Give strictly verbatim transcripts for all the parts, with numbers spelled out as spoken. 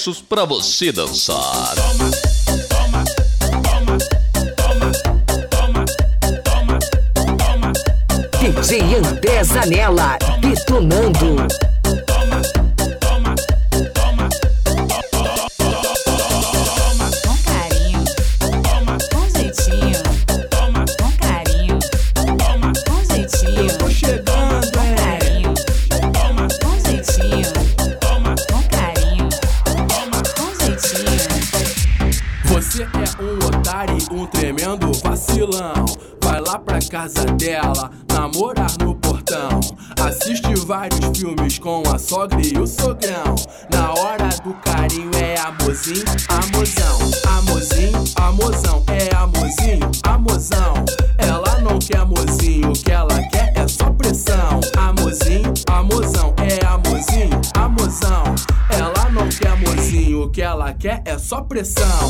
sucessos pra você dançar. Toma, toma, toma, toma, toma, toma, toma. D J André Zanella, detonando. Toma, toma, toma, toma. Com carinho, Toma, com jeitinho, toma, com carinho, toma. com jeitinho, Tô chegando, com é. carinho, Toma, com jeitinho, toma, com carinho, toma. com jeitinho. Você é um otário e um tremendo vacilão. Vai lá pra casa dela, namorar no portão. Assiste vários filmes com a sogra e o sogrão. Na hora do carinho é amorzinho, amorzão. Amorzinho, amorzão, é amorzinho, amorzão. Ela não quer amorzinho, o que ela quer é só pressão. Amorzinho, amorzão, é amorzinho, amorzão. Ela não quer amorzinho, o que ela quer é só pressão.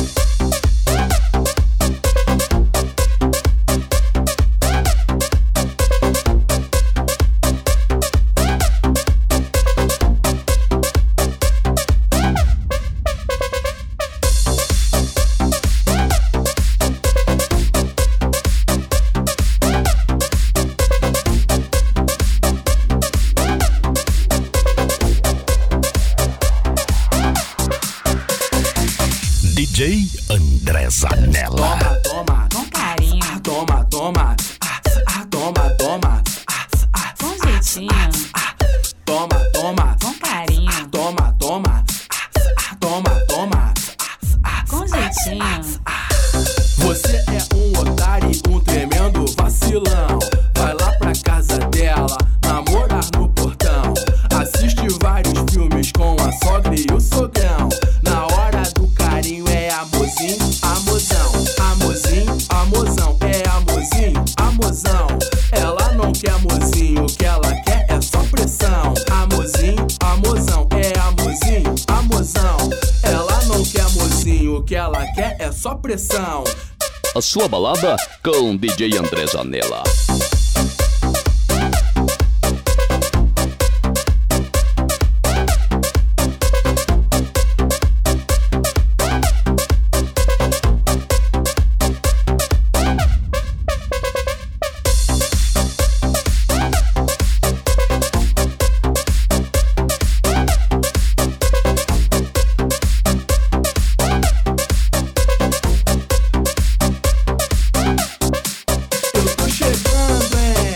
D J André Zanella. Toma, toma, Com carinho, ah, toma, toma, ah, ah, toma, toma, ah, ah, com jeitinho, toma, toma, com carinho, toma, toma, ah, toma, toma, ah, com jeitinho. Você é um otário e um tremendo vacilão. Vai lá pra casa dela, namorar no portão. Assiste vários filmes com a sogra e o sogrão. Na hora do carinho é amorzinho, amorzão. Amorzinho, amorzão, é amorzinho, amorzão. Ela não quer amorzinho, o que ela quer é só pressão. Amorzinho, amorzão, é amorzinho, amorzão. Ela não quer amorzinho, o que ela quer é só pressão. A sua balada com D J André Zanella. Eu tô chegando, é.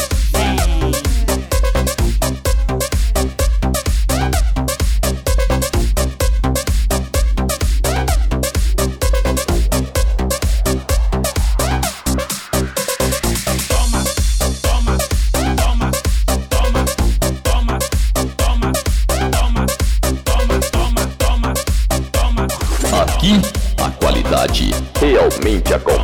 Toma, toma, toma, toma, toma, toma, toma, toma, toma, toma, toma. Aqui, a qualidade realmente acontece.